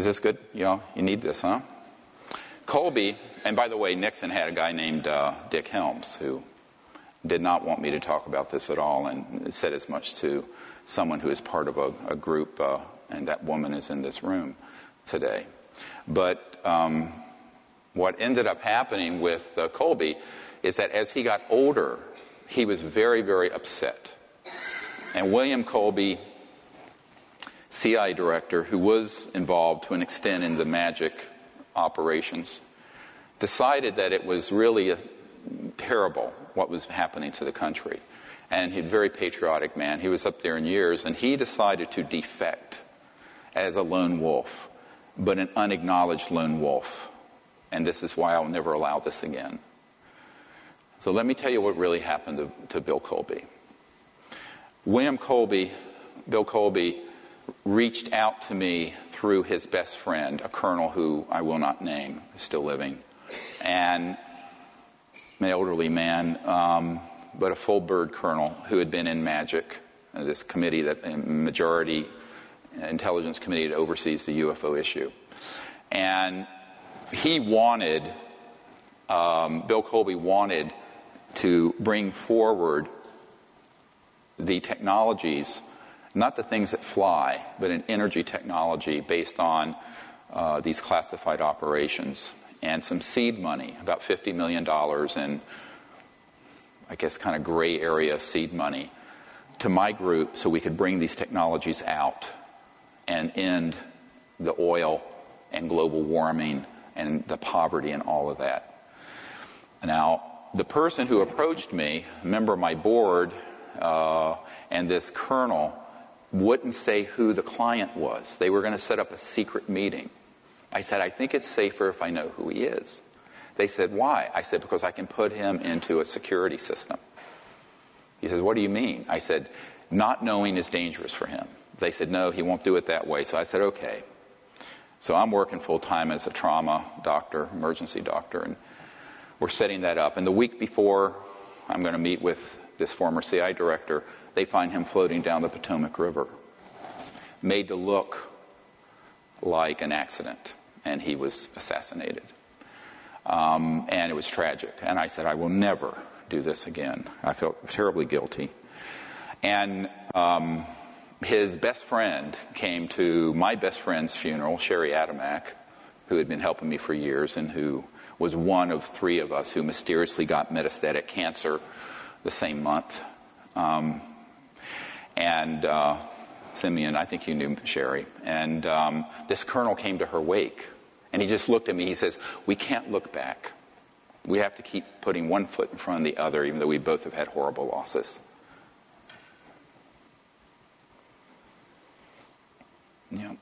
Is this good? You need this, huh? Colby, and by the way, Nixon had a guy named Dick Helms who did not want me to talk about this at all, and said as much to someone who is part of a group, and that woman is in this room today. But what ended up happening with Colby is that as he got older, he was very, very upset. And William Colby, CIA director, who was involved to an extent in the magic operations, decided that it was really terrible what was happening to the country. And he's a very patriotic man. He was up there in years, and he decided to defect as a lone wolf, but an unacknowledged lone wolf. And this is why I'll never allow this again. So let me tell you what really happened to Bill Colby. Bill Colby, reached out to me through his best friend, a colonel who I will not name, still living, and an elderly man, but a full-bird colonel who had been in MAGIC, this committee, that majority intelligence committee that oversees the UFO issue. And he wanted, Bill Colby wanted to bring forward the technologies, not the things that fly, but an energy technology based on these classified operations, and some seed money, about $50 million in, I guess, kind of gray area seed money to my group so we could bring these technologies out and end the oil and global warming and the poverty and all of that. Now, the person who approached me, a member of my board, and this colonel, wouldn't say who the client was. They were going to set up a secret meeting. I said, I think it's safer if I know who he is. They said, why? I said, because I can put him into a security system. He says, what do you mean? I said, not knowing is dangerous for him. They said, no, he won't do it that way. So I said, okay. So I'm working full-time as a trauma doctor, emergency doctor, and we're setting that up. And the week before I'm going to meet with this former CI director, they find him floating down the Potomac River, made to look like an accident, and he was assassinated. And it was tragic. And I said, I will never do this again. I felt terribly guilty. And his best friend came to my best friend's funeral, Sherry Adamak, who had been helping me for years and who was one of three of us who mysteriously got metastatic cancer the same month. Simeon, I think you knew Sherry. And this colonel came to her wake. And he just looked at me. He says, we can't look back. We have to keep putting one foot in front of the other, even though we both have had horrible losses. Yeah.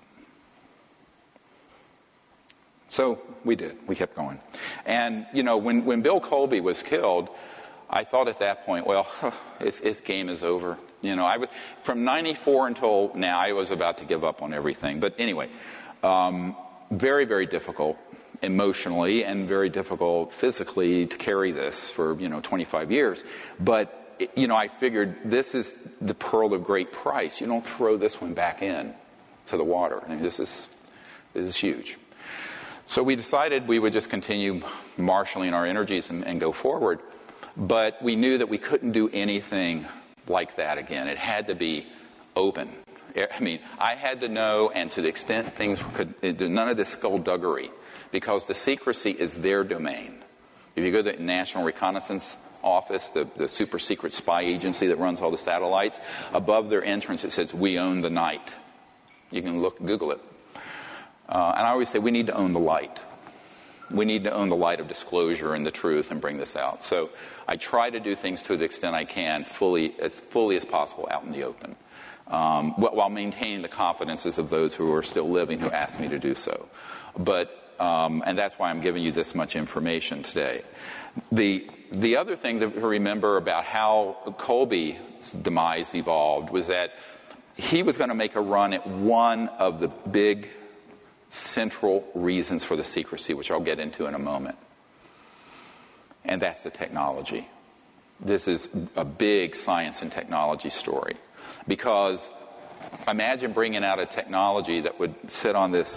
So we did. We kept going. And, when Bill Colby was killed, I thought at that point, well, his game is over. From 94 until now, I was about to give up on everything. But anyway, very, very difficult emotionally and very difficult physically to carry this for, 25 years. But, I figured this is the pearl of great price. You don't throw this one back in to the water. I mean, this is huge. So we decided we would just continue marshaling our energies and go forward. But we knew that we couldn't do anything like that again. It had to be open. I mean, I had to know, and to the extent things could, none of this skullduggery, because the secrecy is their domain. If you go to the National Reconnaissance Office, the super secret spy agency that runs all the satellites, above their entrance it says, we own the night. You can Google it. And I always say we need to own the light. We need to own the light of disclosure and the truth and bring this out. So I try to do things to the extent I can, as fully as possible out in the open, while maintaining the confidences of those who are still living who asked me to do so. But and that's why I'm giving you this much information today. The other thing to remember about how Colby's demise evolved was that he was going to make a run at one of the big central reasons for the secrecy, which I'll get into in a moment. And that's the technology. This is a big science and technology story. Because imagine bringing out a technology that would sit on this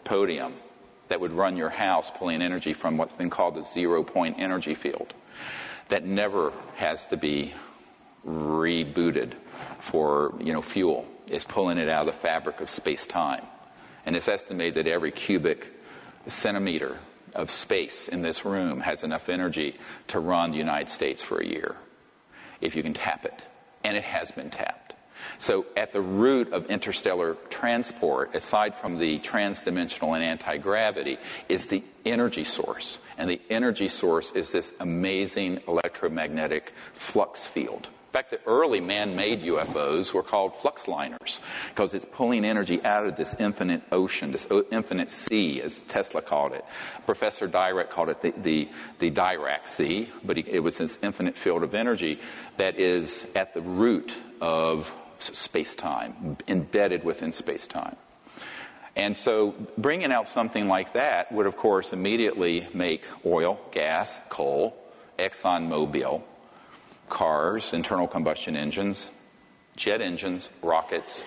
podium that would run your house, pulling energy from what's been called the zero-point energy field, that never has to be rebooted for fuel. It's pulling it out of the fabric of space-time. And it's estimated that every cubic centimeter of space in this room has enough energy to run the United States for a year, if you can tap it. And it has been tapped. So at the root of interstellar transport, aside from the transdimensional and anti-gravity, is the energy source. And the energy source is this amazing electromagnetic flux field. In fact, the early man-made UFOs were called flux liners because it's pulling energy out of this infinite ocean, this infinite sea, as Tesla called it. Professor Dirac called it the Dirac Sea, but it was this infinite field of energy that is at the root of space-time, embedded within space-time. And so bringing out something like that would, of course, immediately make oil, gas, coal, ExxonMobil, cars, internal combustion engines, jet engines, rockets,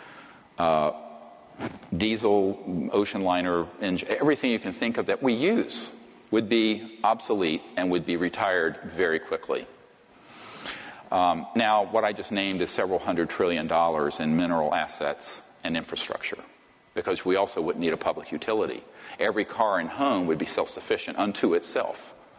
diesel, ocean liner engine, everything you can think of that we use would be obsolete and would be retired very quickly. Now, what I just named is several $100 trillion in mineral assets and infrastructure, because we also wouldn't need a public utility. Every car and home would be self-sufficient unto itself.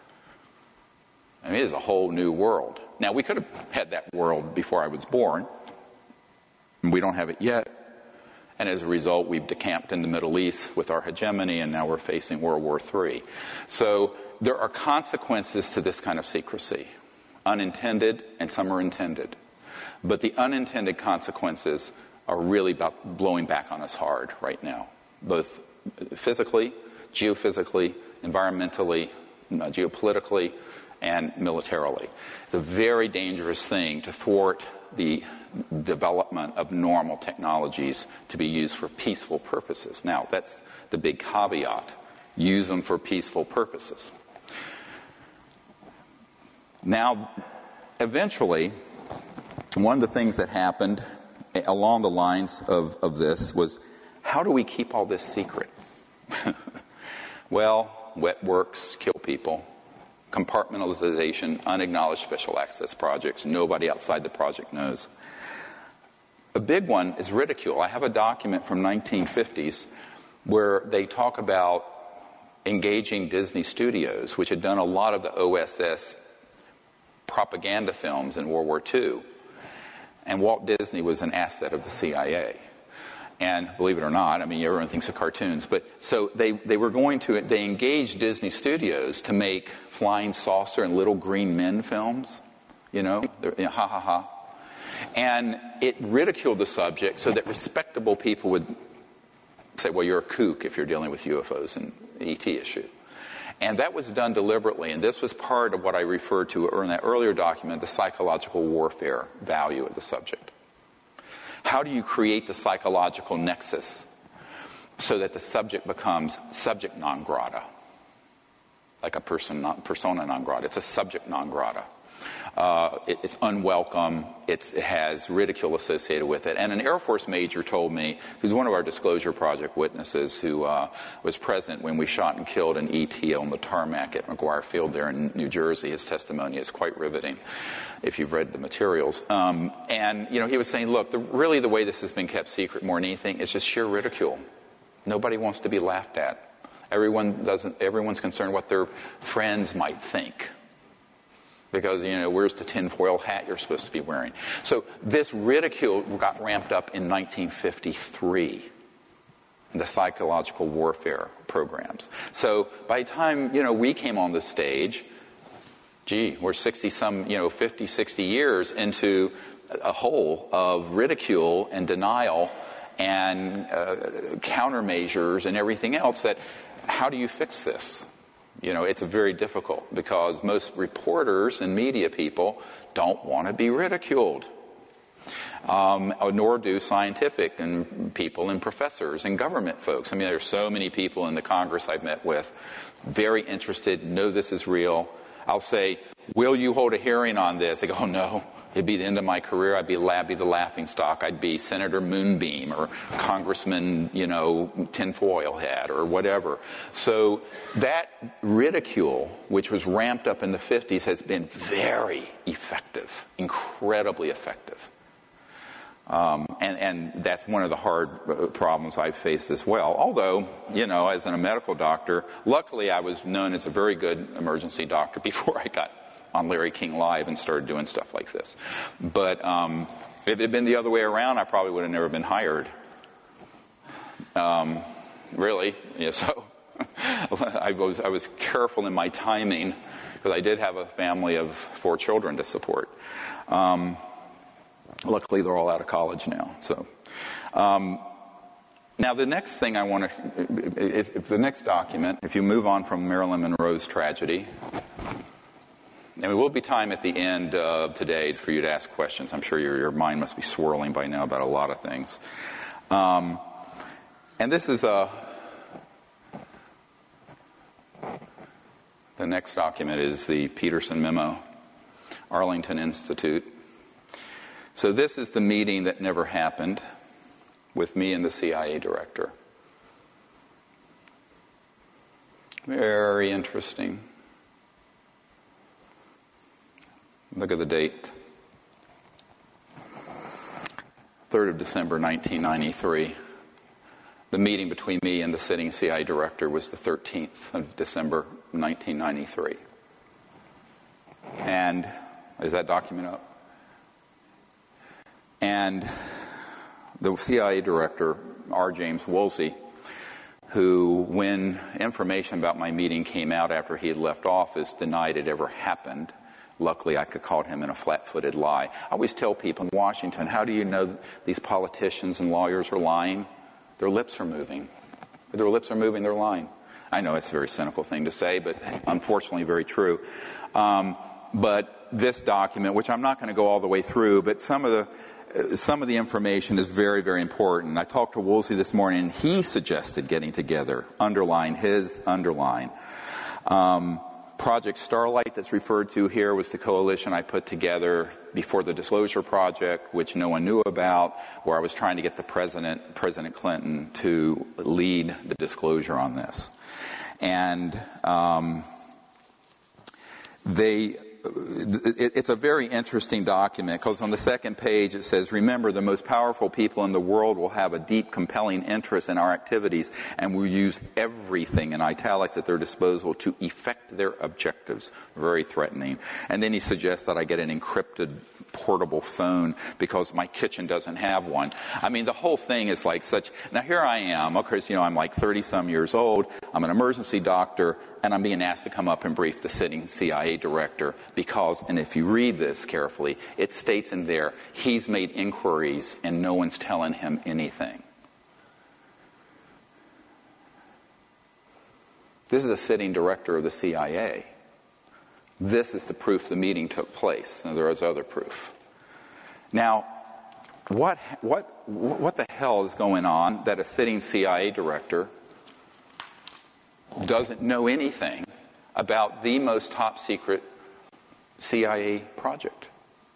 I mean, it is a whole new world. Now, we could have had that world before I was born. We don't have it yet. And as a result, we've decamped in the Middle East with our hegemony, and now we're facing World War III. So there are consequences to this kind of secrecy, unintended, and some are intended. But the unintended consequences are really about blowing back on us hard right now, both physically, geophysically, environmentally, geopolitically, and militarily. It's a very dangerous thing to thwart the development of normal technologies to be used for peaceful purposes. Now, that's the big caveat. Use them for peaceful purposes. Now, eventually, one of the things that happened along the lines of this was, how do we keep all this secret? Well, wet works kill people. Compartmentalization, unacknowledged special access projects. Nobody outside the project knows. A big one is ridicule. I have a document from 1950s where they talk about engaging Disney Studios, which had done a lot of the OSS propaganda films in World War II. And Walt Disney was an asset of the CIA. And believe it or not, I mean, everyone thinks of cartoons, but so they engaged Disney Studios to make Flying Saucer and Little Green Men films, ha ha ha. And it ridiculed the subject so that respectable people would say, well, you're a kook if you're dealing with UFOs and ET issue. And that was done deliberately, and this was part of what I referred to in that earlier document, the psychological warfare value of the subject. How do you create the psychological nexus so that the subject becomes subject non grata? Like a persona non grata. It's a subject non grata. It's unwelcome. It has ridicule associated with it. And an Air Force major told me, who's one of our Disclosure Project witnesses, who was present when we shot and killed an ET on the tarmac at McGuire Field there in New Jersey. His testimony is quite riveting, if you've read the materials. And he was saying, look, really the way this has been kept secret more than anything is just sheer ridicule. Nobody wants to be laughed at. Everyone's concerned what their friends might think. Because, where's the tinfoil hat you're supposed to be wearing? So this ridicule got ramped up in 1953 in the psychological warfare programs. So by the time, we came on the stage, we're 50, 60 years into a hole of ridicule and denial and countermeasures and everything else that, how do you fix this? It's very difficult because most reporters and media people don't want to be ridiculed. Nor do scientific and people and professors and government folks. I mean, there's so many people in the Congress I've met with, very interested, know this is real. I'll say, will you hold a hearing on this? They go, oh, no, It'd be the end of my career. I'd be the laughing stock. I'd be Senator Moonbeam or Congressman, Tinfoil Hat or whatever. So that ridicule, which was ramped up in the 50s, has been very effective, incredibly effective. And that's one of the hard problems I've faced as well. Although, as a medical doctor, luckily I was known as a very good emergency doctor before I got on Larry King Live and started doing stuff like this. But if it had been the other way around, I probably would have never been hired. Really. Yeah, so I was careful in my timing because I did have a family of 4 children to support. Luckily, they're all out of college now. So, now the next thing I want to, if the next document, if you move on from Marilyn Monroe's tragedy, and there will be time at the end of today for you to ask questions. I'm sure your mind must be swirling by now about a lot of things. And this is the next document is the Peterson Memo, Arlington Institute. So this is the meeting that never happened with me and the CIA director. Very interesting. Look at the date. 3rd of December, 1993. The meeting between me and the sitting CIA director was the 13th of December, 1993. And is that document up? And the CIA director, R. James Woolsey, who, when information about my meeting came out after he had left office, denied it ever happened. Luckily, I could call him in a flat-footed lie. I always tell people in Washington, how do you know these politicians and lawyers are lying? Their lips are moving. If their lips are moving, they're lying. I know it's a very cynical thing to say, but unfortunately very true. But this document, which I'm not going to go all the way through, but some of the information is very, very important. I talked to Woolsey this morning, and he suggested getting together, underline. Project Starlight that's referred to here was the coalition I put together before the Disclosure Project, which no one knew about, where I was trying to get the President Clinton, to lead the disclosure on this. And it's a very interesting document because on the second page it says, remember, the most powerful people in the world will have a deep, compelling interest in our activities and will use everything in italics at their disposal to effect their objectives. Very threatening. And then he suggests that I get an encrypted portable phone because my kitchen doesn't have one. I mean, the whole thing is like such. Now here I am. Of course, I'm like 30-some years old. I'm an emergency doctor, and I'm being asked to come up and brief the sitting CIA director because, and if you read this carefully, it states in there, he's made inquiries and no one's telling him anything. This is a sitting director of the CIA. This is the proof the meeting took place. Now, there is other proof. Now, what the hell is going on that a sitting CIA director doesn't know anything about the most top secret CIA project?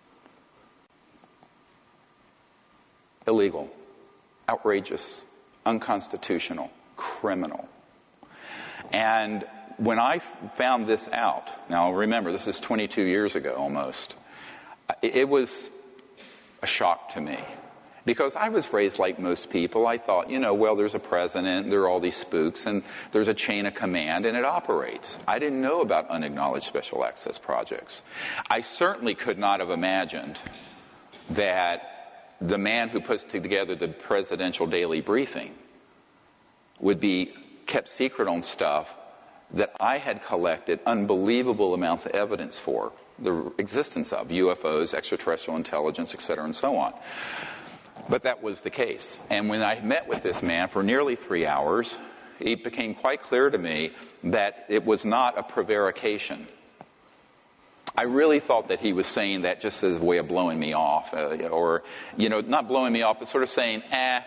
Illegal, outrageous, unconstitutional, criminal. And when I found this out, now remember, this is 22 years ago almost, it was a shock to me. Because I was raised like most people. I thought, well, there's a president, there are all these spooks, and there's a chain of command, and it operates. I didn't know about unacknowledged special access projects. I certainly could not have imagined that the man who puts together the presidential daily briefing would be kept secret on stuff that I had collected unbelievable amounts of evidence for, the existence of UFOs, extraterrestrial intelligence, et cetera, and so on. But that was the case. And when I met with this man for nearly 3 hours, it became quite clear to me that it was not a prevarication. I really thought that he was saying that just as a way of blowing me off, or, not blowing me off, but sort of saying, I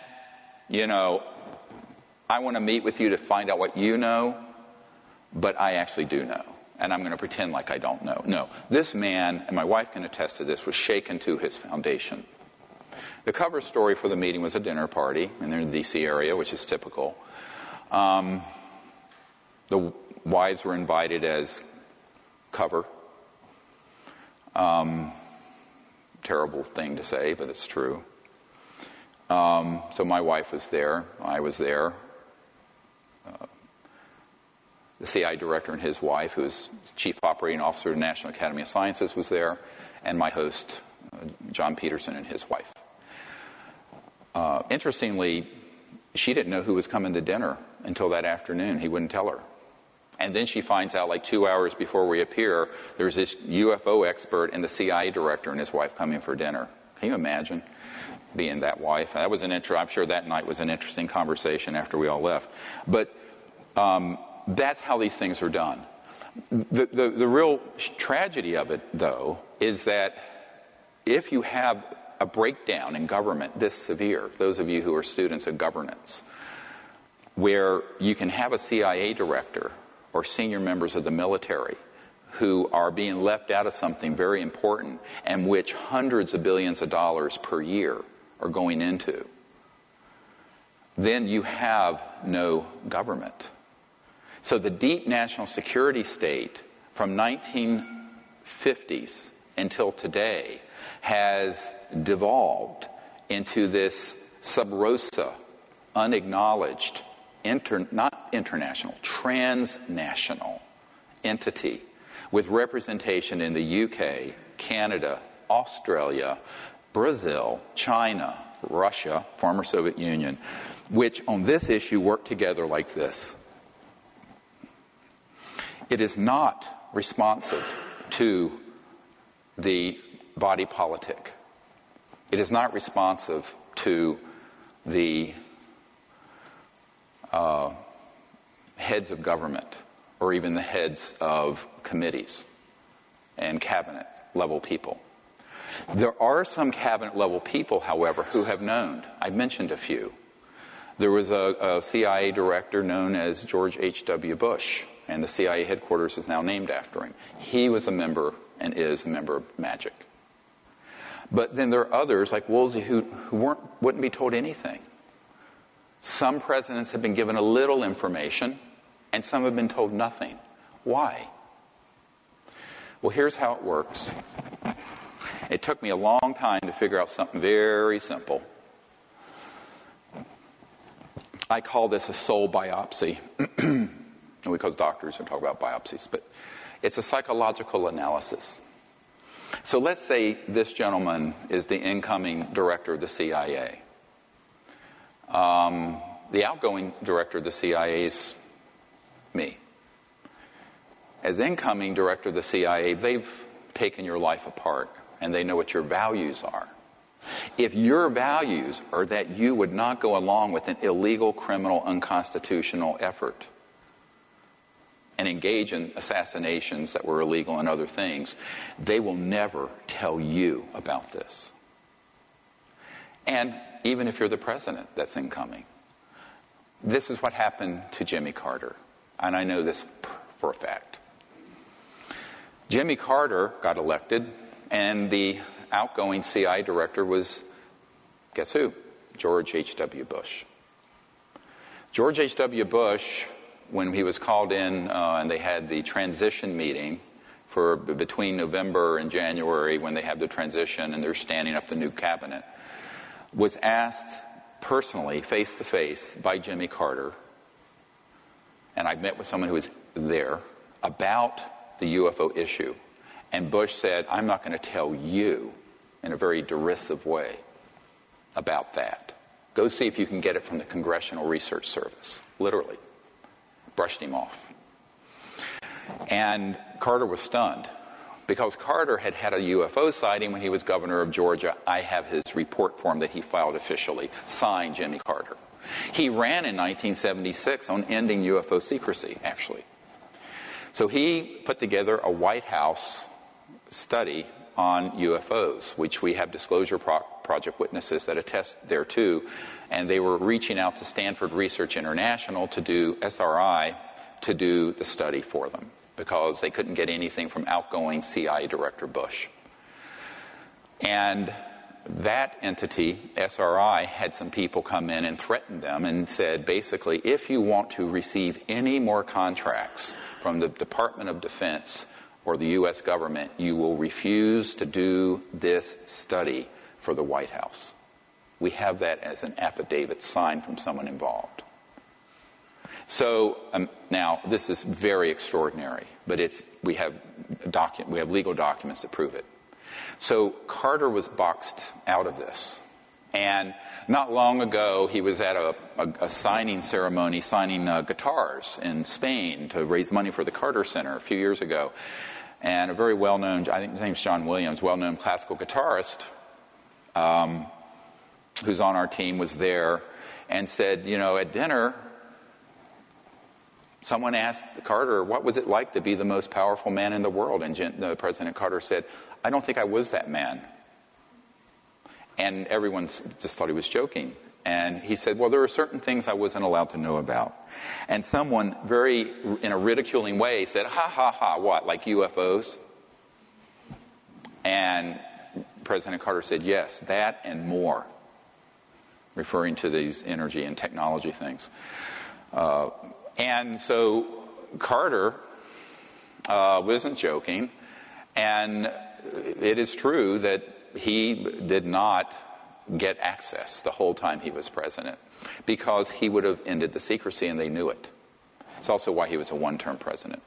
want to meet with you to find out what you know, but I actually do know. and I'm going to pretend like I don't know. No, this man, and my wife can attest to this, was shaken to his foundation. The cover story for the meeting was a dinner party, and they're in the D.C. area, which is typical. The wives were invited as cover. Terrible thing to say, but it's true. So my wife was there. I was there. The CI director and his wife, who's Chief Operating Officer of the National Academy of Sciences, was there. And my host, John Peterson, and his wife. Interestingly, she didn't know who was coming to dinner until that afternoon. He wouldn't tell her. And then she finds out like 2 hours before we appear, there's this UFO expert and the CIA director and his wife coming for dinner. Can you imagine being that wife? That was I'm sure that night was an interesting conversation after we all left. But that's how these things are done. The real tragedy of it, though, is that if you have a breakdown in government this severe, those of you who are students of governance, where you can have a CIA director or senior members of the military who are being left out of something very important and which hundreds of billions of dollars per year are going into, then you have no government. So the deep national security state from 1950s until today has devolved into this sub rosa, unacknowledged, not international, transnational entity with representation in the UK, Canada, Australia, Brazil, China, Russia, former Soviet Union, which on this issue work together like this. It is not responsive to the body politic. It is not responsive to the heads of government or even the heads of committees and cabinet level people. There are some cabinet level people, however, who have known. I mentioned a few. There was a CIA director known as George H.W. Bush, and the CIA headquarters is now named after him. He was a member and is a member of MAGIC. But then there are others like Woolsey who wouldn't be told anything. Some presidents have been given a little information, and some have been told nothing. Why? Well, here's how it works. It took me a long time to figure out something very simple. I call this a soul biopsy. Because doctors are talking about biopsies, but it's a psychological analysis. So let's say this gentleman is the incoming director of the CIA. The outgoing director of the CIA is me. As incoming director of the CIA, they've taken your life apart, and they know what your values are. If your values are that you would not go along with an illegal, criminal, unconstitutional effort and engage in assassinations that were illegal and other things, they will never tell you about this. And even if you're the president that's incoming, this is what happened to Jimmy Carter. And I know this for a fact. Jimmy Carter got elected, and the outgoing CIA director was, guess who? George H.W. Bush. George H.W. Bush, when he was called in and they had the transition meeting for between November and January when they have the transition and they're standing up the new cabinet, was asked personally, face-to-face, by Jimmy Carter, and I met with someone who was there, about the UFO issue. And Bush said, I'm not going to tell you, in a very derisive way, about that. Go see if you can get it from the Congressional Research Service. Literally. Brushed him off. And Carter was stunned, because Carter had had a UFO sighting when he was governor of Georgia. I have his report form that he filed officially, signed Jimmy Carter. He ran in 1976 on ending UFO secrecy, actually. So he put together a White House study on UFOs, which we have Disclosure Project witnesses that attest thereto, and they were reaching out to Stanford Research International to do SRI to do the study for them, because they couldn't get anything from outgoing CIA Director Bush. And that entity, SRI, had some people come in and threaten them and said, basically, if you want to receive any more contracts from the Department of Defense or the U.S. government, you will refuse to do this study for the White House. We have that as an affidavit signed from someone involved. So now this is very extraordinary, but we have legal documents that prove it. So Carter was boxed out of this. And not long ago, he was at a signing ceremony, signing guitars in Spain to raise money for the Carter Center a few years ago. And a very well-known, I think his name's John Williams, well-known classical guitarist who's on our team was there and said, at dinner, someone asked Carter, what was it like to be the most powerful man in the world? And President Carter said, I don't think I was that man. And everyone just thought he was joking. And he said, well, there are certain things I wasn't allowed to know about. And someone in a ridiculing way said, ha, ha, ha, what, like UFOs? And President Carter said, yes, that and more, referring to these energy and technology things. And so Carter wasn't joking, and it is true that he did not get access the whole time he was president because he would have ended the secrecy, and they knew it. It's also why he was a one-term president.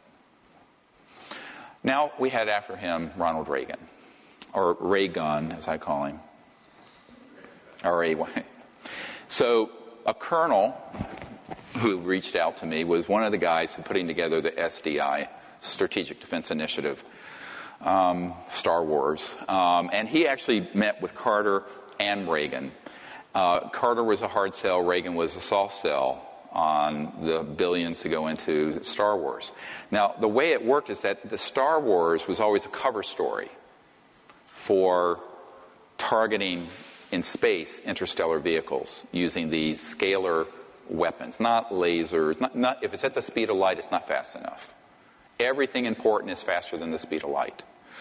Now we had after him Ronald Reagan, or Ray-Gun, as I call him, R-A-Y. So a colonel who reached out to me was one of the guys who putting together the SDI, Strategic Defense Initiative, Star Wars. And he actually met with Carter and Reagan. Carter was a hard sell, Reagan was a soft sell on the billions to go into Star Wars. Now, the way it worked is that the Star Wars was always a cover story for targeting in space interstellar vehicles using these scalar weapons, not lasers. Not if it's at the speed of light, it's not fast enough. Everything important is faster than the speed of light.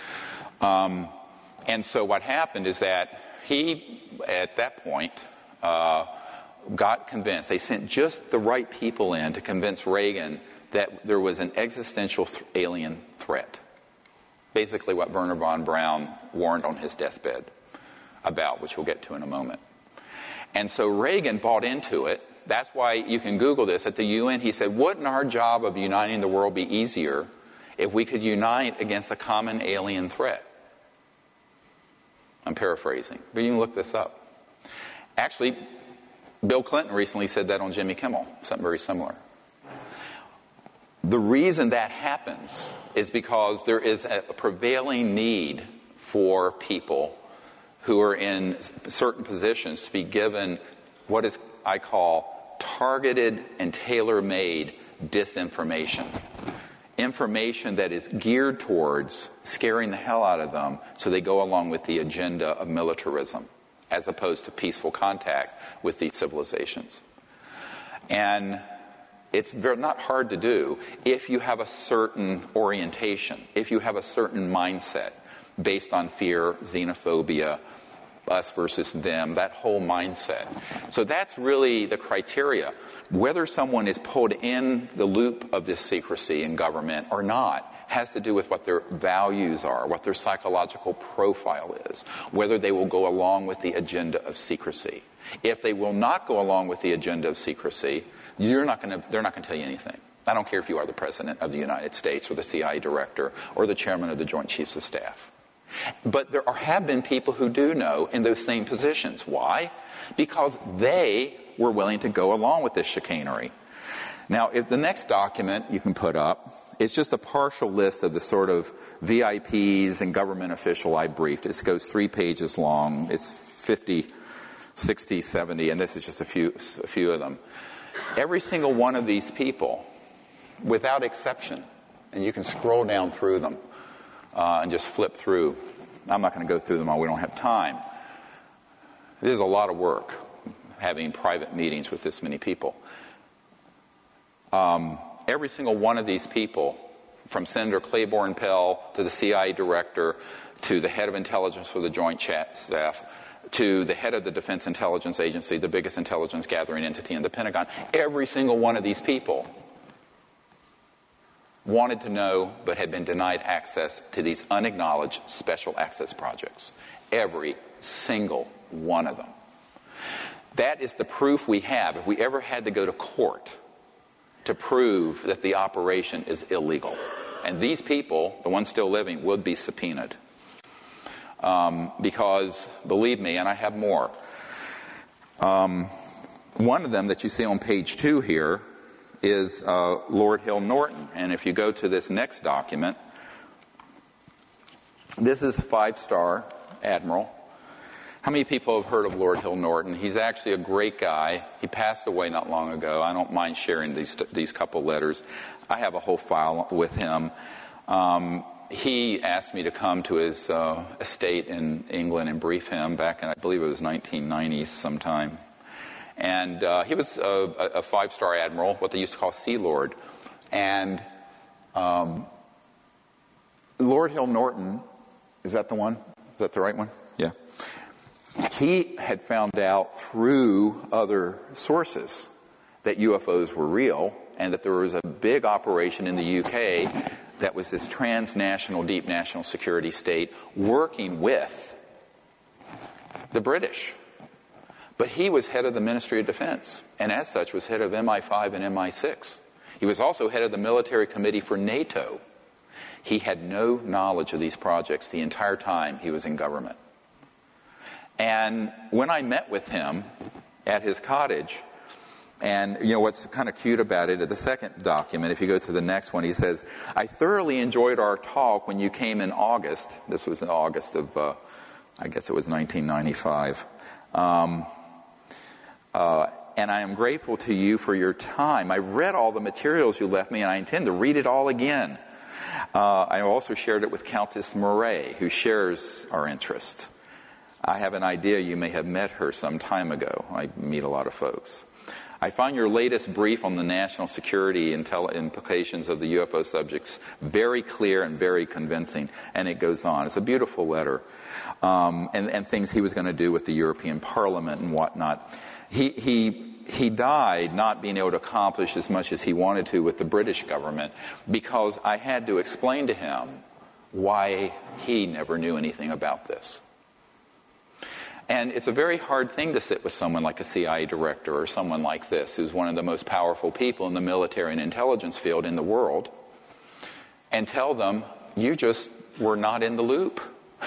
And so what happened is that he, at that point, got convinced. They sent just the right people in to convince Reagan that there was an existential alien threat. Basically what Wernher von Braun warned on his deathbed about, which we'll get to in a moment. And so Reagan bought into it. That's why you can Google this. At the UN, he said, wouldn't our job of uniting the world be easier if we could unite against a common alien threat? I'm paraphrasing, but you can look this up. Actually, Bill Clinton recently said that on Jimmy Kimmel, something very similar. The reason that happens is because there is a prevailing need for people who are in certain positions to be given what is, I call, targeted and tailor-made disinformation. Information that is geared towards scaring the hell out of them so they go along with the agenda of militarism as opposed to peaceful contact with these civilizations. And it's not hard to do if you have a certain orientation, if you have a certain mindset based on fear, xenophobia, us versus them, that whole mindset. So that's really the criteria. Whether someone is pulled in the loop of this secrecy in government or not has to do with what their values are, what their psychological profile is, whether they will go along with the agenda of secrecy. If they will not go along with the agenda of secrecy, they're not going to tell you anything. I don't care if you are the President of the United States or the CIA Director or the Chairman of the Joint Chiefs of Staff. But there have been people who do know in those same positions. Why? Because they were willing to go along with this chicanery. Now, if the next document you can put up, it's just a partial list of the sort of VIPs and government official I briefed. It goes 3 pages long. It's 50, 60, 70, and this is just a few of them. Every single one of these people, without exception, and you can scroll down through them and just flip through. I'm not going to go through them all. We don't have time. It is a lot of work having private meetings with this many people. Every single one of these people from Senator Claiborne Pell to the CIA director to the head of intelligence for the Joint Staff to the head of the Defense Intelligence Agency, the biggest intelligence gathering entity in the Pentagon. Every single one of these people wanted to know but had been denied access to these unacknowledged special access projects. Every single one of them. That is the proof we have if we ever had to go to court to prove that the operation is illegal. And these people, the ones still living, would be subpoenaed. Because, believe me, and I have more, one of them that you see on page 2 here is Lord Hill Norton. And if you go to this next document, this is a 5-star admiral. How many people have heard of Lord Hill Norton? He's actually a great guy. He passed away not long ago. I don't mind sharing these couple letters. I have a whole file with him. He asked me to come to his estate in England and brief him back in, I believe it was 1990s sometime. And he was a 5-star admiral, what they used to call Sea Lord. And Lord Hill Norton, is that the one? Is that the right one? Yeah. He had found out through other sources that UFOs were real and that there was a big operation in the UK that was this transnational, deep national security state working with the British. But he was head of the Ministry of Defense, and as such was head of MI5 and MI6. He was also head of the military committee for NATO. He had no knowledge of these projects the entire time he was in government. And when I met with him at his cottage, and you know what's kind of cute about it, at the second document, if you go to the next one, he says, I thoroughly enjoyed our talk when you came in August. This was in August of, I guess it was 1995. And I am grateful to you for your time. I read all the materials you left me, and I intend to read it all again. I also shared it with Countess Murray, who shares our interest. I have an idea you may have met her some time ago. I meet a lot of folks. I find your latest brief on the national security implications of the UFO subjects very clear and very convincing. And it goes on. It's a beautiful letter. And things he was going to do with the European Parliament and whatnot. He died not being able to accomplish as much as he wanted to with the British government because I had to explain to him why he never knew anything about this. And it's a very hard thing to sit with someone like a CIA director or someone like this, who's one of the most powerful people in the military and intelligence field in the world, and tell them, you just were not in the loop.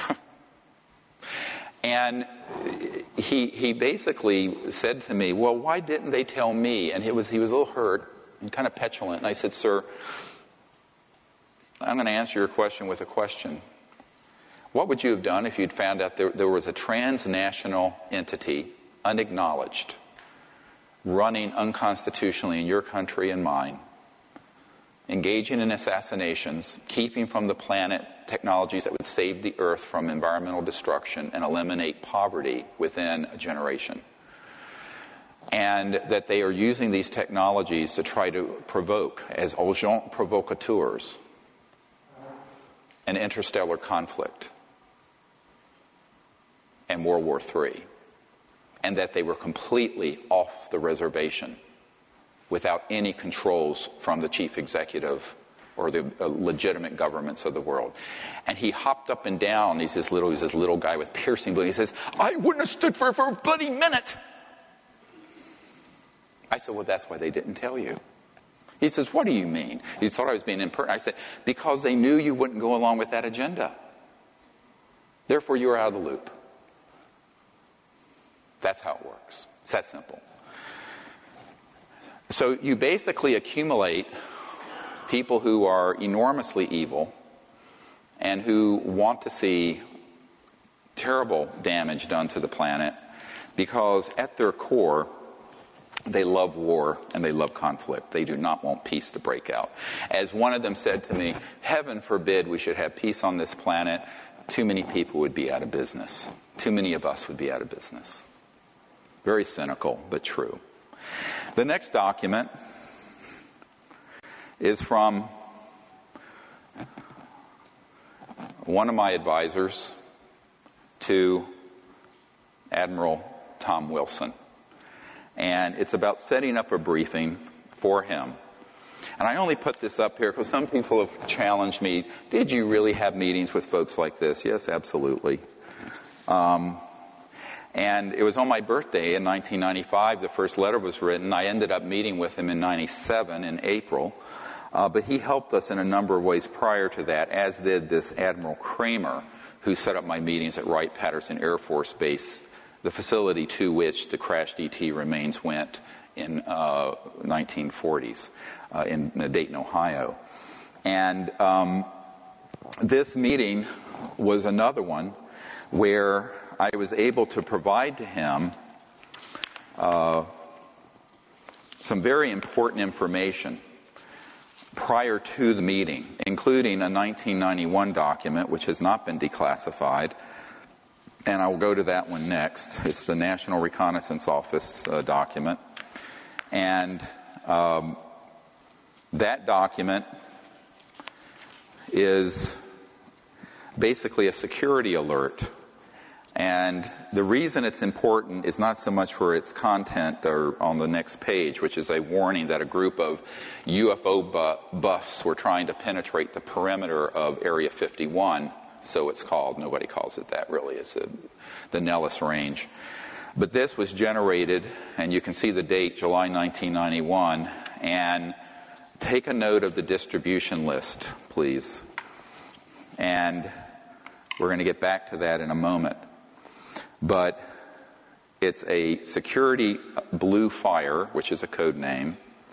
And he basically said to me, well, why didn't they tell me? And he was a little hurt and kind of petulant. And I said, sir, I'm going to answer your question with a question. What would you have done if you'd found out there was a transnational entity, unacknowledged, running unconstitutionally in your country and mine, engaging in assassinations, keeping from the planet technologies that would save the earth from environmental destruction and eliminate poverty within a generation? And that they are using these technologies to try to provoke, as agents provocateurs, an interstellar conflict and World War III, and that they were completely off the reservation without any controls from the chief executive or the legitimate governments of the world. And he hopped up and down. He's this little guy with piercing blue. He says, I wouldn't have stood for it for a bloody minute. I said, well, that's why they didn't tell you. He says, what do you mean? He thought I was being impertinent. I said, because they knew you wouldn't go along with that agenda. Therefore, you were out of the loop. That's how it works. It's that simple. So you basically accumulate people who are enormously evil and who want to see terrible damage done to the planet because at their core, they love war and they love conflict. They do not want peace to break out. As one of them said to me, heaven forbid we should have peace on this planet. Too many people would be out of business. Too many of us would be out of business. Very cynical, but true. The next document is from one of my advisors to Admiral Tom Wilson. And it's about setting up a briefing for him. And I only put this up here because some people have challenged me, did you really have meetings with folks like this? Yes, absolutely. And it was on my birthday in 1995, the first letter was written. I ended up meeting with him in 97 in April. But he helped us in a number of ways prior to that, as did this Admiral Kramer, who set up my meetings at Wright-Patterson Air Force Base, the facility to which the crashed ET remains went in 1940s in Dayton, Ohio. And this meeting was another one where I was able to provide to him some very important information prior to the meeting, including a 1991 document which has not been declassified, and I will go to that one next. It's the National Reconnaissance Office document. And that document is basically a security alert. And the reason it's important is not so much for its content or on the next page, which is a warning that a group of UFO buffs were trying to penetrate the perimeter of Area 51, so it's called. Nobody calls it that, really. It's the Nellis Range. But this was generated, and you can see the date, July 1991, and take a note of the distribution list, please. And we're going to get back to that in a moment. But it's a security blue fire, which is a code name,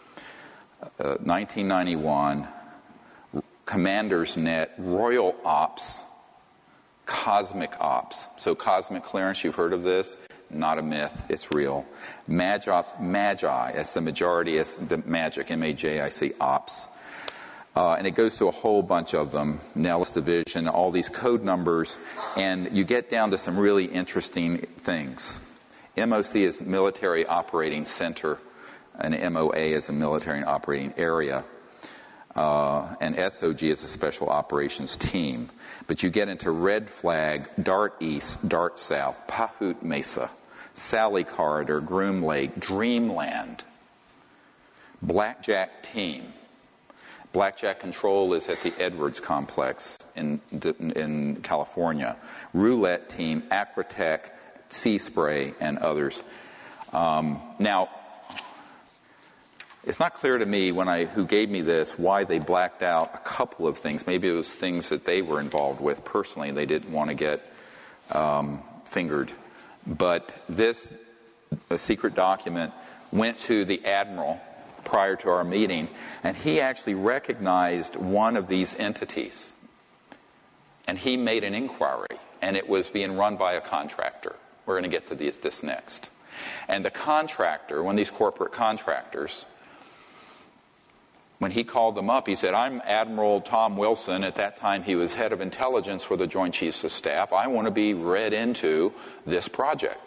1991, Commander's Net, Royal Ops, Cosmic Ops. So cosmic clearance, you've heard of this? Not a myth, it's real. Magi, as the majority, as the magic, M-A-J-I-C, ops. And it goes through a whole bunch of them, Nellis Division, all these code numbers, and you get down to some really interesting things. MOC is Military Operating Center, and MOA is a Military Operating Area, and SOG is a Special Operations Team. But you get into Red Flag, Dart East, Dart South, Pahut Mesa, Sally Corridor, Groom Lake, Dreamland, Blackjack Team. Blackjack Control is at the Edwards Complex in California. Roulette Team, Aquatech, Sea Spray, and others. Now, it's not clear to me who gave me this why they blacked out a couple of things. Maybe it was things that they were involved with personally. They didn't want to get fingered. But this secret document went to the Admiral prior to our meeting, and he actually recognized one of these entities. And he made an inquiry, and it was being run by a contractor. We're going to get to this next. And the contractor, one of these corporate contractors, when he called them up, he said, I'm Admiral Tom Wilson. At that time, he was head of intelligence for the Joint Chiefs of Staff. I want to be read into this project.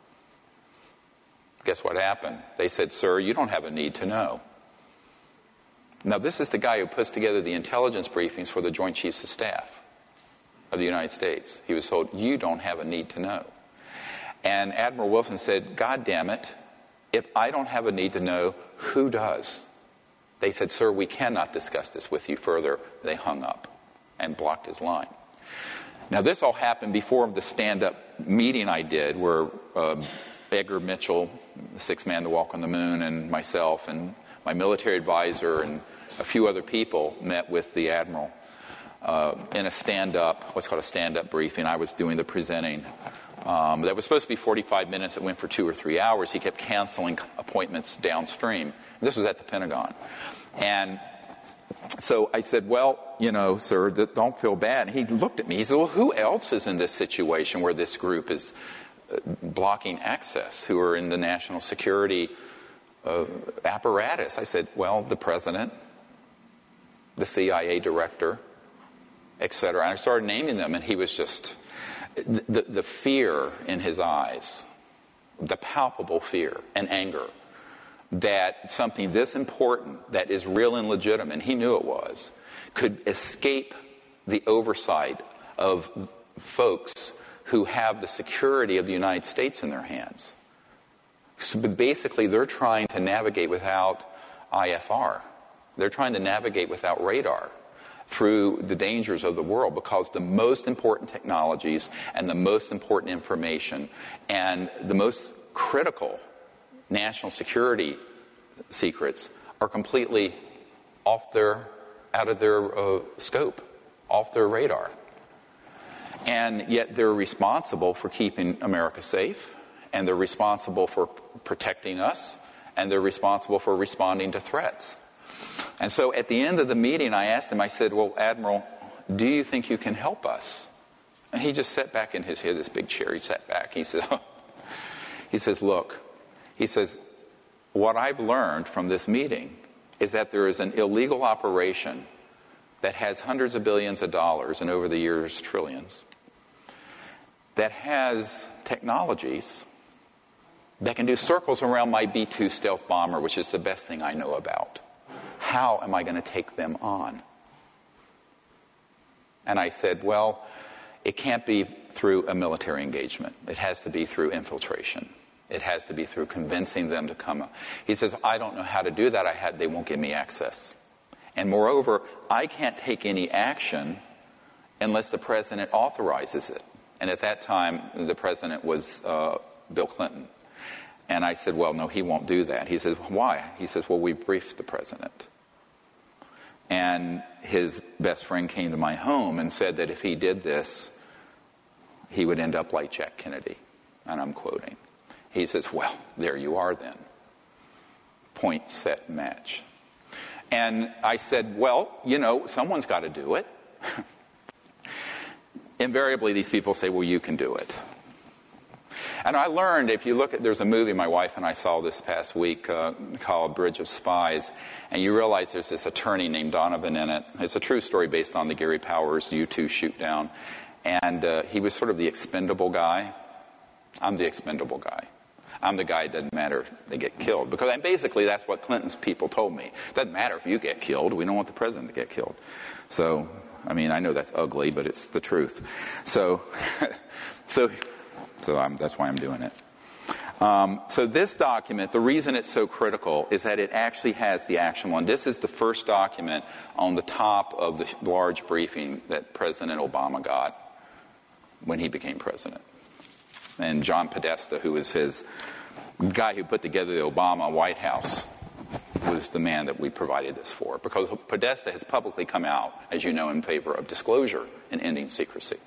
Guess what happened? They said, sir, you don't have a need to know. Now, this is the guy who puts together the intelligence briefings for the Joint Chiefs of Staff of the United States. He was told, you don't have a need to know. And Admiral Wilson said, God damn it, if I don't have a need to know, who does? They said, sir, we cannot discuss this with you further. They hung up and blocked his line. Now, this all happened before the stand-up meeting I did where Edgar Mitchell, the sixth man to walk on the moon, and myself and my military advisor and a few other people met with the Admiral in a stand-up, what's called a stand-up briefing. I was doing the presenting. That was supposed to be 45 minutes. It went for 2 or 3 hours. He kept canceling appointments downstream. This was at the Pentagon. And so I said, well, sir, don't feel bad. And he looked at me. He said, well, who else is in this situation where this group is blocking access, who are in the national security apparatus? I said, well, the president, the CIA director, etc. And I started naming them, and he was just, the fear in his eyes, the palpable fear and anger that something this important, that is real and legitimate, and he knew it was, could escape the oversight of folks who have the security of the United States in their hands. So basically, they're trying to navigate without IFR. They're trying to navigate without radar through the dangers of the world, because the most important technologies and the most important information and the most critical national security secrets are completely out of their scope, off their radar. And yet they're responsible for keeping America safe, and they're responsible for protecting us, and they're responsible for responding to threats. And so at the end of the meeting, I asked him, I said, well, Admiral, do you think you can help us? And he just sat back in his head, this big chair. He sat back. He said, look, he says, what I've learned from this meeting is that there is an illegal operation that has hundreds of billions of dollars, and over the years, trillions, that has technologies that can do circles around my B-2 stealth bomber, which is the best thing I know about. How am I going to take them on? And I said, well, it can't be through a military engagement. It has to be through infiltration. It has to be through convincing them to come. He says, I don't know how to do that. They won't give me access. And moreover, I can't take any action unless the president authorizes it. And at that time, the president was Bill Clinton. And I said, well, no, he won't do that. He says, why? He says, well, we briefed the president. And his best friend came to my home and said that if he did this, he would end up like Jack Kennedy. And I'm quoting. He says, well, there you are then. Point, set, match. And I said, well, someone's got to do it. Invariably, these people say, well, you can do it. And I learned, if you look at, there's a movie my wife and I saw this past week called Bridge of Spies, and you realize there's this attorney named Donovan in it. It's a true story based on the Gary Powers U-2 shoot down. And he was sort of the expendable guy. I'm the expendable guy. I'm the guy, it doesn't matter if they get killed. Because basically that's what Clinton's people told me. It doesn't matter if you get killed. We don't want the president to get killed. So, I know that's ugly, but it's the truth. So that's why I'm doing it. So this document, the reason it's so critical is that it actually has the action one. This is the first document on the top of the large briefing that President Obama got when he became president. And John Podesta, who was his guy who put together the Obama White House, was the man that we provided this for. Because Podesta has publicly come out, as you know, in favor of disclosure and ending secrecy.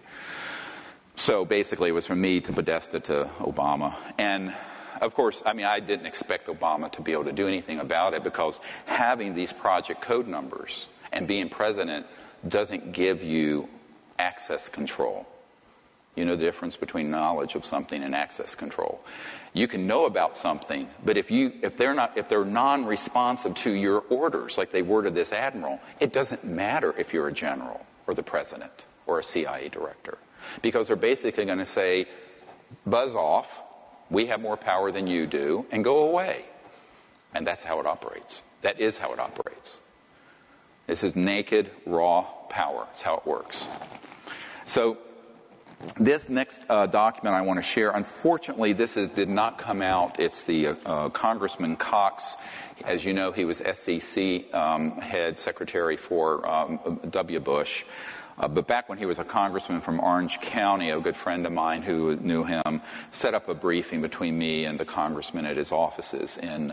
So basically it was from me to Podesta to Obama. And of course, I didn't expect Obama to be able to do anything about it, because having these project code numbers and being president doesn't give you access control. You know the difference between knowledge of something and access control. You can know about something, but if they're non-responsive to your orders, like they were to this admiral, it doesn't matter if you're a general or the president or a CIA director, because they're basically going to say, buzz off, we have more power than you do, and go away. And that's how it operates. That is how it operates. This is naked, raw power. That's how it works. So this next document I want to share, unfortunately, did not come out. It's the Congressman Cox. As you know, he was SEC head secretary for W. Bush. But back when he was a congressman from Orange County, a good friend of mine who knew him set up a briefing between me and the congressman at his offices in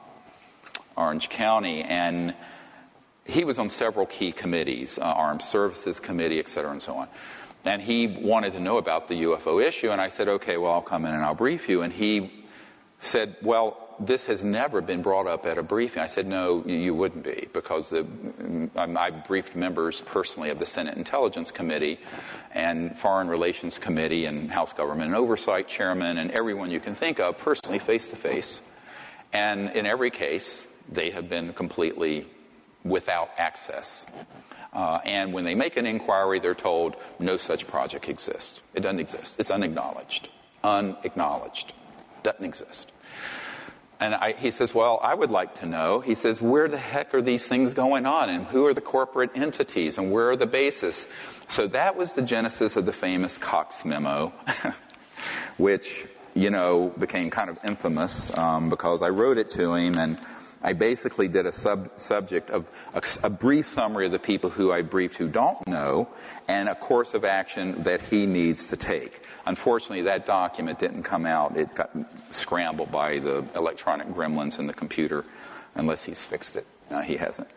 Orange County. And he was on several key committees, Armed Services Committee, et cetera, and so on. And he wanted to know about the UFO issue, and I said, okay, well, I'll come in and I'll brief you. And he said, well, this has never been brought up at a briefing. I said, no, you wouldn't be, because I briefed members personally of the Senate Intelligence Committee and Foreign Relations Committee and House Government and Oversight Chairman and everyone you can think of personally face-to-face. And in every case, they have been completely without access. And when they make an inquiry, they're told no such project exists. It doesn't exist. It's unacknowledged. Unacknowledged. Doesn't exist. And he says, well, I would like to know. He says, where the heck are these things going on? And who are the corporate entities? And where are the bases? So that was the genesis of the famous Cox Memo, which, became kind of infamous because I wrote it to him, and I basically did a subject of a brief summary of the people who I briefed who don't know, and a course of action that he needs to take. Unfortunately, that document didn't come out. It got scrambled by the electronic gremlins in the computer, unless he's fixed it. No, he hasn't.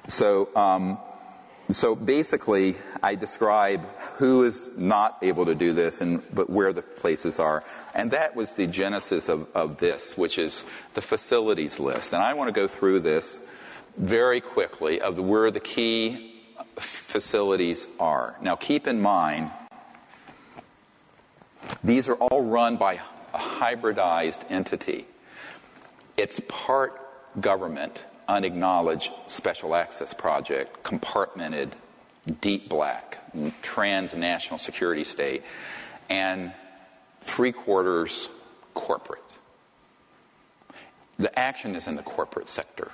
So basically, I describe who is not able to do this, but where the places are. And that was the genesis of this, which is the facilities list. And I want to go through this very quickly of where the key facilities are. Now, keep in mind, these are all run by a hybridized entity. It's part government, unacknowledged special access project, compartmented, deep black, transnational security state, and 3/4 corporate. The action is in the corporate sector.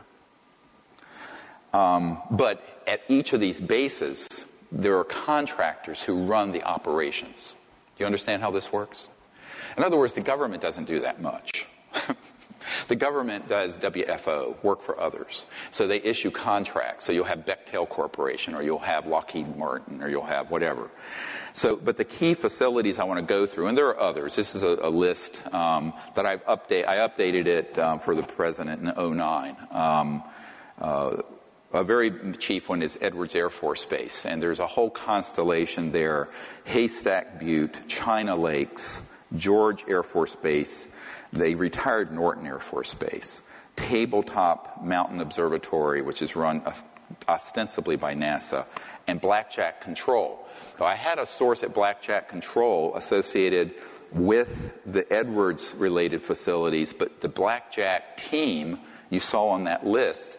But at each of these bases, there are contractors who run the operations. Do you understand how this works? In other words, the government doesn't do that much. The government does WFO, work for others. So they issue contracts. So you'll have Bechtel Corporation, or you'll have Lockheed Martin, or you'll have whatever. But the key facilities I want to go through, and there are others. This is a list that I updated it for the president in 2009. A very chief one is Edwards Air Force Base, and there's a whole constellation there. Haystack Butte, China Lakes, George Air Force Base, the retired Norton Air Force Base, Tabletop Mountain Observatory, which is run ostensibly by NASA, and Blackjack Control. So I had a source at Blackjack Control associated with the Edwards-related facilities, but the Blackjack team you saw on that list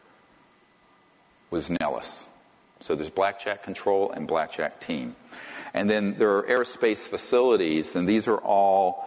was Nellis. So there's Blackjack Control and Blackjack Team. And then there are aerospace facilities, and these are all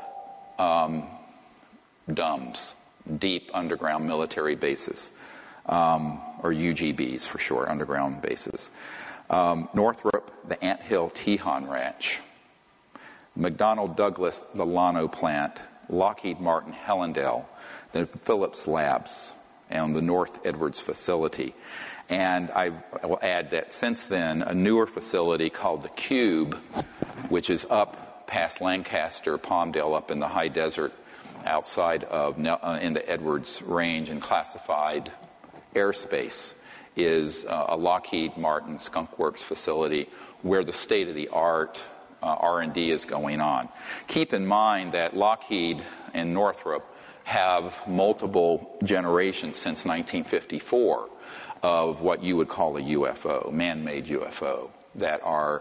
DUMBs, Deep Underground Military Bases, or UGBs for short, underground bases. Northrop, the Anthill Tejon Ranch. McDonnell Douglas, the Llano Plant. Lockheed Martin, Hellendale. The Phillips Labs, and the North Edwards facility. And I will add that since then, a newer facility called the Cube, which is up past Lancaster, Palmdale, up in the high desert outside of in the Edwards Range and classified airspace, is a Lockheed Martin Skunk Works facility where the state-of-the-art R&D is going on. Keep in mind that Lockheed and Northrop have multiple generations since 1954 of what you would call a UFO, man-made UFO, that are,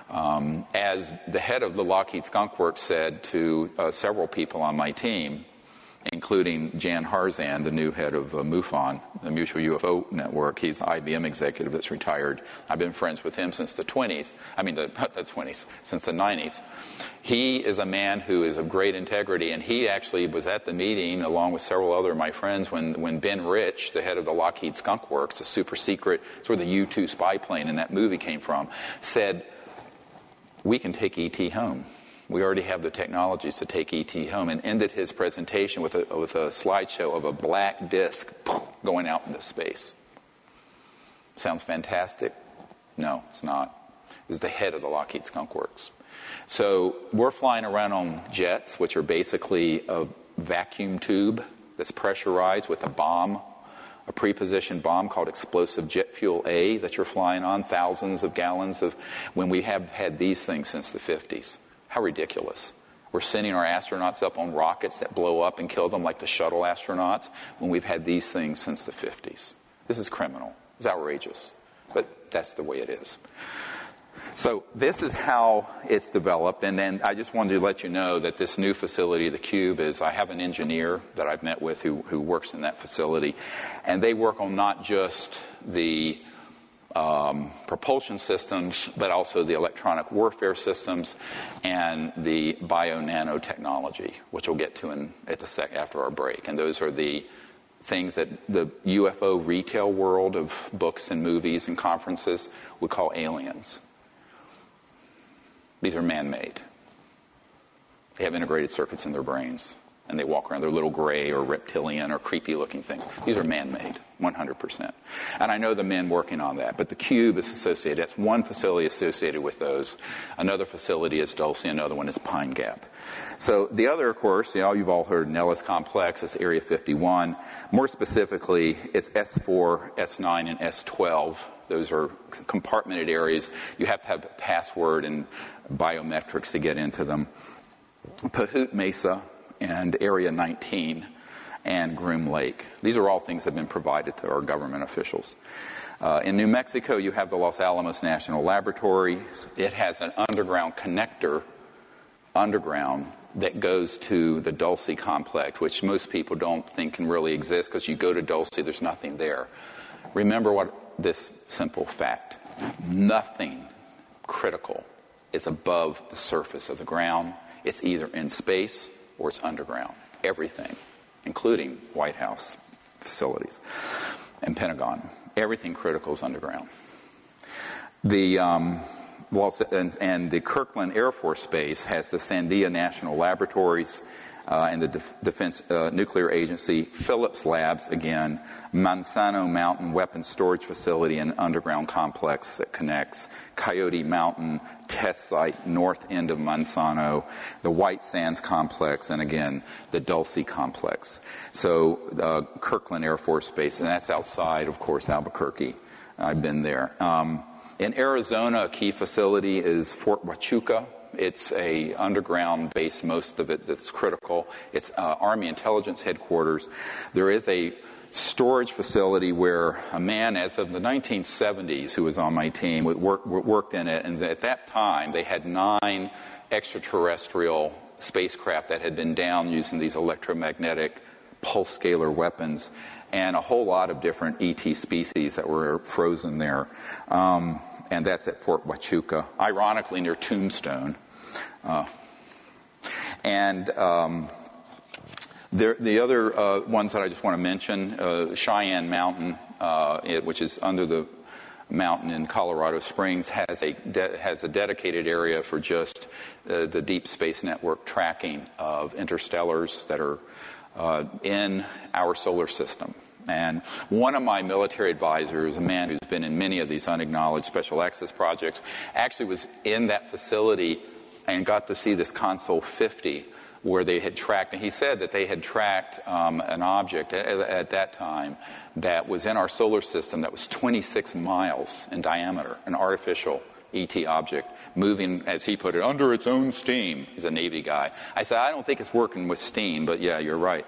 as the head of the Lockheed Skunk Works said to several people on my team, including Jan Harzan, the new head of MUFON, the Mutual UFO Network. He's an IBM executive that's retired. I've been friends with him since the 20s. Since the 90s. He is a man who is of great integrity, and he actually was at the meeting along with several other of my friends when Ben Rich, the head of the Lockheed Skunk Works, a super secret, it's where the U-2 spy plane in that movie came from, said, we can take ET home. We already have the technologies to take ET home, and ended his presentation with a slideshow of a black disc going out into space. Sounds fantastic? No, it's not. This is the head of the Lockheed Skunk Works. So we're flying around on jets, which are basically a vacuum tube that's pressurized with a bomb, a prepositioned bomb called explosive jet fuel A that you're flying on, thousands of gallons of, when we have had these things since the 50s. How ridiculous. We're sending our astronauts up on rockets that blow up and kill them like the shuttle astronauts when we've had these things since the 50s. This is criminal. It's outrageous. But that's the way it is. So this is how it's developed. And then I just wanted to let you know that this new facility, the Cube, is, I have an engineer that I've met with who works in that facility. And they work on not just the propulsion systems, but also the electronic warfare systems and the bio-nanotechnology, which we'll get to after our break. And those are the things that the UFO retail world of books and movies and conferences would call aliens. These are man-made. They have integrated circuits in their brains, and they walk around. They're little gray or reptilian or creepy-looking things. These are man-made, 100%. And I know the men working on that, but the Cube is associated. That's one facility associated with those. Another facility is Dulce, another one is Pine Gap. So the other, of course, you've all heard Nellis Complex, it's Area 51. More specifically, it's S4, S9, and S12. Those are compartmented areas. You have to have a password and biometrics to get into them. Pahut Mesa and Area 19 and Groom Lake. These are all things that have been provided to our government officials. In New Mexico, you have the Los Alamos National Laboratory. It has an underground connector, that goes to the Dulce complex, which most people don't think can really exist because you go to Dulce, there's nothing there. Remember this simple fact. Nothing critical is above the surface of the ground. It's either in space or it's underground. Everything, including White House facilities and Pentagon. Everything critical is underground. The Kirkland Air Force Base has the Sandia National Laboratories and the Defense Nuclear Agency, Phillips Labs again, Manzano Mountain Weapons Storage Facility and underground complex that connects, Coyote Mountain Test Site, north end of Manzano, the White Sands Complex, and again, the Dulce Complex. So Kirkland Air Force Base, and that's outside, of course, Albuquerque. I've been there. In Arizona, a key facility is Fort Huachuca. It's a underground base, most of it that's critical. It's Army Intelligence Headquarters. There is a storage facility where a man, as of the 1970s, who was on my team, worked in it, and at that time they had 9 extraterrestrial spacecraft that had been down using these electromagnetic pulse scalar weapons, and a whole lot of different ET species that were frozen there. And that's at Fort Huachuca, ironically near Tombstone. The other ones that I just want to mention, Cheyenne Mountain, which is under the mountain in Colorado Springs, has a dedicated area for just the Deep Space Network tracking of interstellars that are in our solar system. And one of my military advisors, a man who's been in many of these unacknowledged special access projects, actually was in that facility and got to see this Console 50 where they had tracked, and he said that they had tracked an object at that time that was in our solar system that was 26 miles in diameter, an artificial ET object, moving, as he put it, under its own steam. He's a Navy guy. I said, I don't think it's working with steam, but yeah, you're right.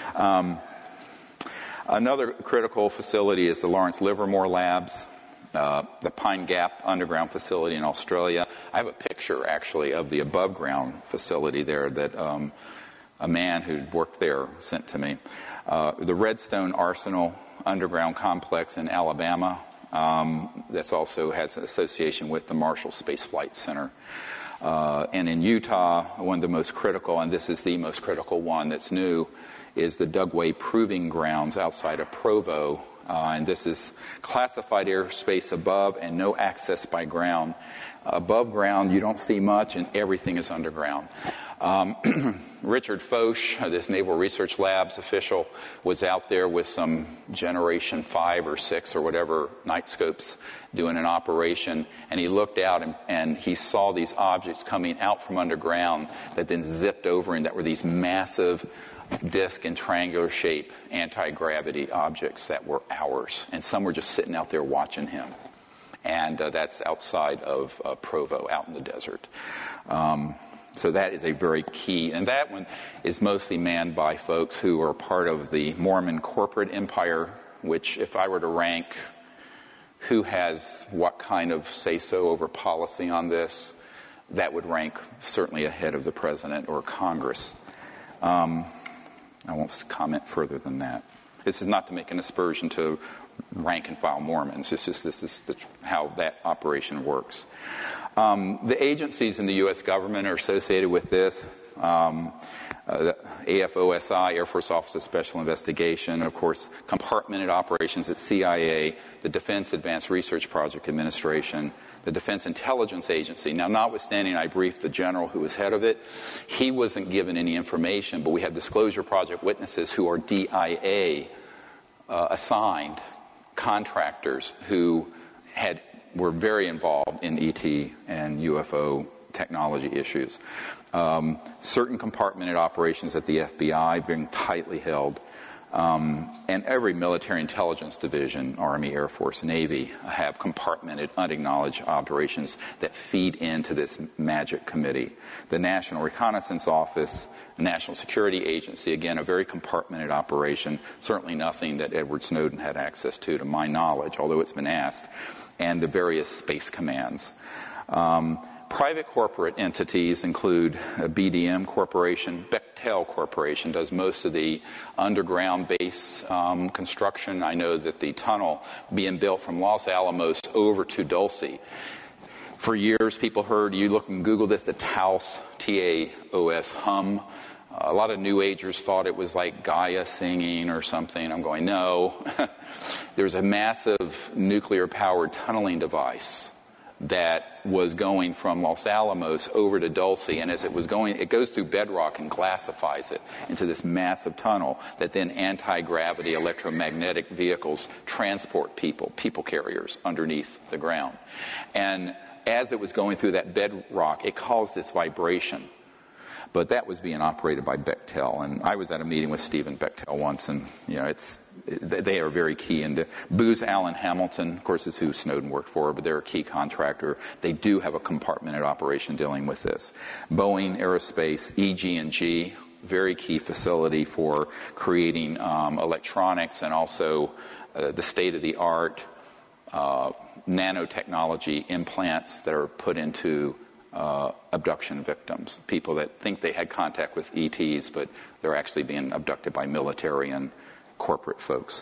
Another critical facility is the Lawrence Livermore Labs, the Pine Gap underground facility in Australia. I have a picture, actually, of the above-ground facility there that a man who'd worked there sent to me. The Redstone Arsenal underground complex in Alabama, that also has an association with the Marshall Space Flight Center. And in Utah, one of the most critical, and this is the most critical one that's new, is the Dugway Proving Grounds outside of Provo. And this is classified airspace above and no access by ground. Above ground, you don't see much, and everything is underground. Richard Foch, this Naval Research Labs official, was out there with some Generation 5 or 6 or whatever night scopes doing an operation, and he looked out and he saw these objects coming out from underground that then zipped over, and that were these massive disc and triangular shape anti-gravity objects that were ours, and some were just sitting out there watching him. And that's outside of Provo, out in the desert. So that is a very key, and that one is mostly manned by folks who are part of the Mormon corporate empire, which, if I were to rank who has what kind of say-so over policy on this, that would rank certainly ahead of the president or Congress. I won't comment further than that. This is not to make an aspersion to rank-and-file Mormons. This is how that operation works. The agencies in the U.S. government are associated with this. The AFOSI, Air Force Office of Special Investigation, of course, compartmented operations at CIA, the Defense Advanced Research Project Administration, the Defense Intelligence Agency. Now, notwithstanding I briefed the general who was head of it, he wasn't given any information, but we have Disclosure Project witnesses who are DIA assigned contractors who were very involved in ET and UFO technology issues. Certain compartmented operations at the FBI being tightly held. And every military intelligence division, Army, Air Force, Navy, have compartmented, unacknowledged operations that feed into this MAGIC committee. The National Reconnaissance Office, the National Security Agency, again, a very compartmented operation, certainly nothing that Edward Snowden had access to my knowledge, although it's been asked, and the various space commands. Private corporate entities include BDM Corporation. Bechtel Corporation does most of the underground base construction. I know that the tunnel being built from Los Alamos over to Dulce. For years, people heard, you look and Google this, the Taos, T-A-O-S, hum. A lot of New Agers thought it was like Gaia singing or something. I'm going, no. There's a massive nuclear-powered tunneling device that was going from Los Alamos over to Dulce, and as it was going, it goes through bedrock and glassifies it into this massive tunnel that then anti-gravity electromagnetic vehicles transport people carriers underneath the ground. And as it was going through that bedrock, it caused this vibration. But that was being operated by Bechtel, and I was at a meeting with Stephen Bechtel once, and they are very key. And Booz Allen Hamilton, of course, is who Snowden worked for, but they're a key contractor. They do have a compartmented operation dealing with this. Boeing Aerospace, EG&G, very key facility for creating electronics and also the state-of-the-art nanotechnology implants that are put into abduction victims, people that think they had contact with ETs, but they're actually being abducted by military and corporate folks.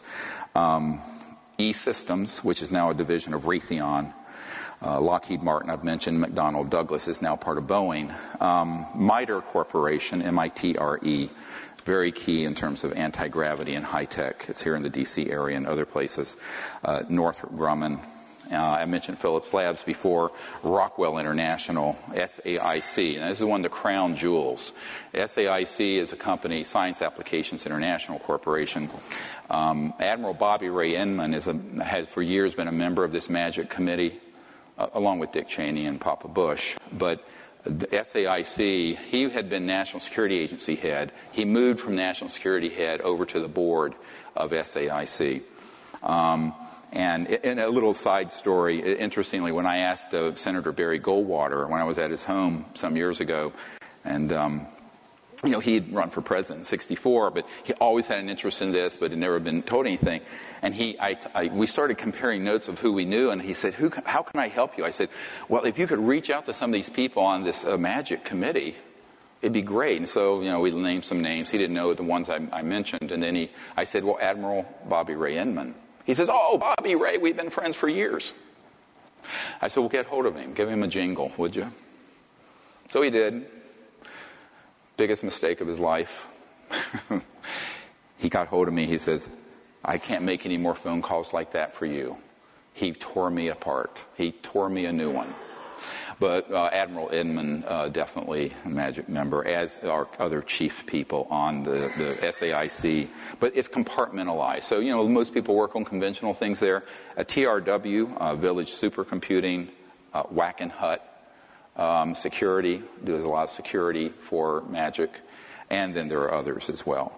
E-Systems, which is now a division of Raytheon. Lockheed Martin, I've mentioned. McDonnell Douglas is now part of Boeing. MITRE Corporation, M-I-T-R-E, very key in terms of anti-gravity and high-tech. It's here in the D.C. area and other places. Northrop Grumman. I mentioned Phillips Labs before, Rockwell International, SAIC, and this is one of the crown jewels. SAIC is a company, Science Applications International Corporation. Admiral Bobby Ray Inman has for years been a member of this MAGIC committee, along with Dick Cheney and Papa Bush. But the SAIC, he had been National Security Agency head. He moved from National Security head over to the board of SAIC. And in a little side story, interestingly, when I asked Senator Barry Goldwater when I was at his home some years ago, and he'd run for president in '64, but he always had an interest in this, but had never been told anything. And we started comparing notes of who we knew, and he said, "How can I help you?" I said, "Well, if you could reach out to some of these people on this MAGIC committee, it'd be great." And so, we named some names. He didn't know the ones I mentioned, and then I said, "Well, Admiral Bobby Ray Inman." He says, "Oh, Bobby Ray, we've been friends for years." I said, "Well, get hold of him. Give him a jingle, would you?" So he did. Biggest mistake of his life. He got hold of me. He says, "I can't make any more phone calls like that for you." He tore me apart. He tore me a new one. But Admiral Inman, definitely a MAGIC member, as are other chief people on the SAIC. But it's compartmentalized. So, most people work on conventional things there. TRW, Village Supercomputing, Wackenhut Security, does a lot of security for MAGIC. And then there are others as well.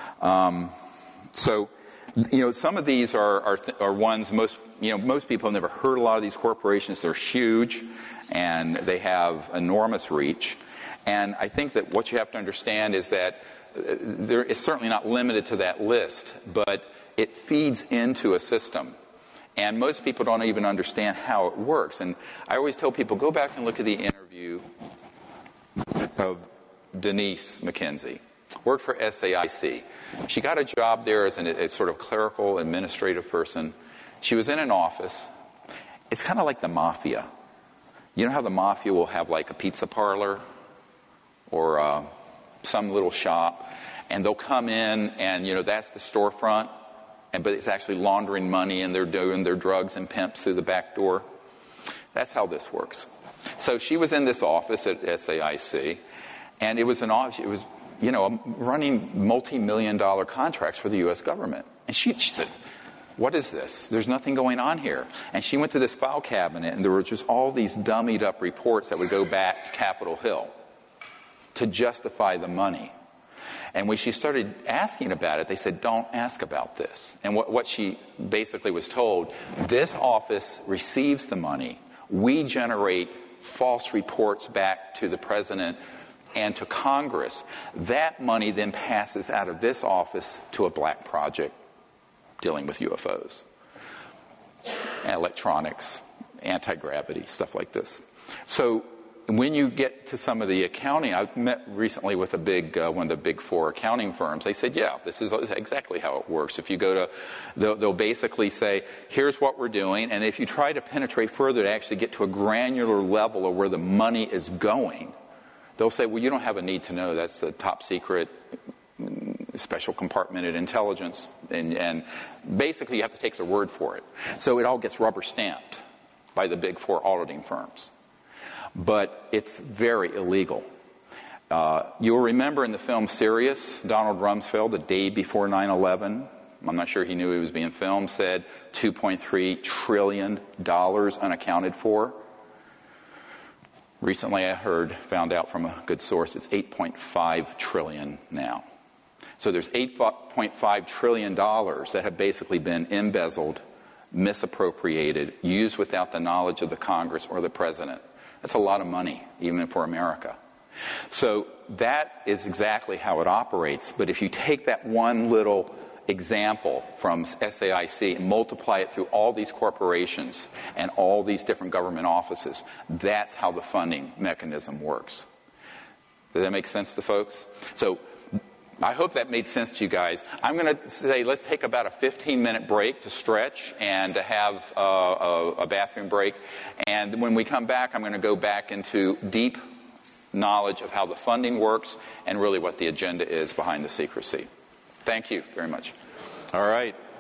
Some of these are ones most people have never heard a lot of these corporations. They're huge, and they have enormous reach. And I think that what you have to understand is that there is certainly not limited to that list, but it feeds into a system. And most people don't even understand how it works. And I always tell people, go back and look at the interview of Denise McKenzie. Worked for SAIC. She got a job there as a sort of clerical administrative person, She was in an office. It's kind of like the mafia. You know how the mafia will have like a pizza parlor or some little shop, and they'll come in and, that's the storefront, but it's actually laundering money and they're doing their drugs and pimps through the back door. That's how this works. So she was in this office at SAIC, and it was an office, it was, running multi-million-dollar contracts for the U.S. government. And she said, what is this? There's nothing going on here. And she went to this file cabinet, and there were just all these dummied up reports that would go back to Capitol Hill to justify the money. And when she started asking about it, they said, don't ask about this. And what she basically was told, this office receives the money. We generate false reports back to the president and to Congress. That money then passes out of this office to a black project dealing with UFOs, electronics, anti-gravity, stuff like this. So when you get to some of the accounting, I met recently with one of the big four accounting firms. They said, yeah, this is exactly how it works. If you go to, they'll basically say, here's what we're doing. And if you try to penetrate further to actually get to a granular level of where the money is going, they'll say, well, you don't have a need to know. That's a top secret, special compartmented intelligence. And basically you have to take their word for it. So it all gets rubber stamped by the big four auditing firms. But it's very illegal. You'll remember in the film Sirius, Donald Rumsfeld, the day before 9/11, I'm not sure he knew he was being filmed, said $2.3 trillion unaccounted for. Recently I found out from a good source, it's $8.5 trillion now. So there's $8.5 trillion that have basically been embezzled, misappropriated, used without the knowledge of the Congress or the president. That's a lot of money, even for America. So that is exactly how it operates. But if you take that one little example from SAIC and multiply it through all these corporations and all these different government offices, that's how the funding mechanism works. Does that make sense to folks? So I hope that made sense to you guys. I'm going to say let's take about a 15-minute break to stretch and to have a bathroom break. And when we come back, I'm going to go back into deep knowledge of how the funding works and really what the agenda is behind the secrecy. Thank you very much. All right.